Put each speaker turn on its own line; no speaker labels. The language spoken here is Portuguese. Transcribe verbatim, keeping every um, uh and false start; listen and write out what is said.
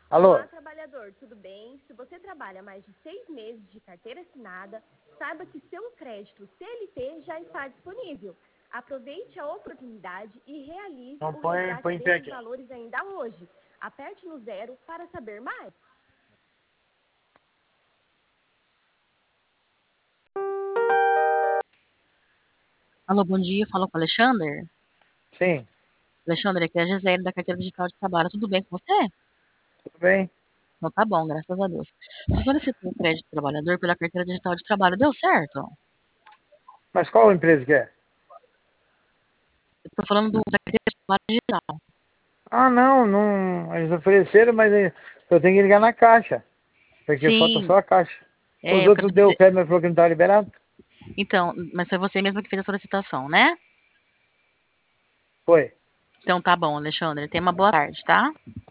Alô?
Olá, trabalhador, tudo bem? Se você trabalha mais de seis meses de carteira assinada, saiba que seu crédito C L T já está disponível. Aproveite a oportunidade e realize
Não,
o
põe,
resgate
põe em pé
desses
aqui.
valores ainda hoje. Aperte no zero para saber mais.
Alô, bom dia, falo com o Alexandre.
Sim,
Alexandre, aqui é a Gisele da Carteira Digital de Trabalho. Tudo bem com você?
tudo bem?
Então tá bom, graças a Deus. Você solicitou o crédito do trabalhador pela Carteira Digital de Trabalho, deu certo?
Mas qual empresa que é?
Eu tô falando do, da Carteira de Trabalho Digital.
Ah, não, não. Eles ofereceram, mas eu tenho que ligar na caixa. Porque falta
Sim,
só a caixa.
é,
Os
eu
outros
acabei
deu o
de...
crédito, mas falou que não estava liberado.
Então, mas foi você mesmo que fez a solicitação, né?
Foi.
Então tá bom, Alexandre. Tenha uma boa tarde, tá?